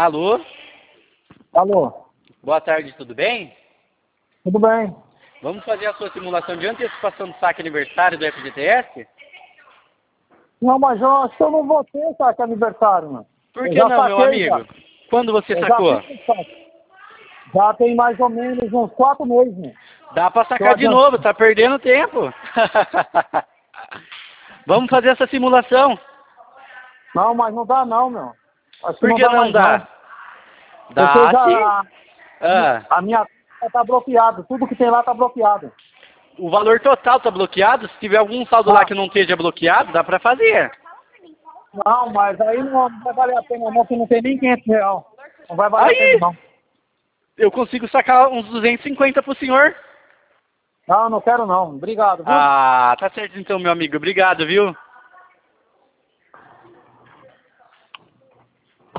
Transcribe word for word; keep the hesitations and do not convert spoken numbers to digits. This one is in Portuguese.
Alô? Alô? Boa tarde, tudo bem? Tudo bem? Vamos fazer a sua simulação de antecipação do saque aniversário do F G T S? Não, mas eu acho que eu não vou ter saque aniversário, mano. Por Eu que já não, meu saquei, amigo? já. Quando você Eu já sacou? fiz o saque. Já tem mais ou menos uns quatro meses, né? Dá pra Eu sacar de adianto. novo, tá perdendo tempo. Vamos fazer essa simulação. Não, mas não dá não, meu. Acho que Por não que dá não mais não. dá? Porque Dá sim. já Ah, a minha conta tá bloqueada. Tudo que tem lá tá bloqueado. o valor total tá bloqueado. Se tiver algum saldo lá Tá. que não esteja bloqueado, dá pra fazer. Não, mas aí não, não vai valer a pena não, que não tem nem quinhentos real. Não vai valer a pena Aí, não. eu consigo sacar uns duzentos e cinquenta pro senhor. Não, não quero não. Obrigado, viu? Ah, tá certo então, meu amigo. Obrigado, viu?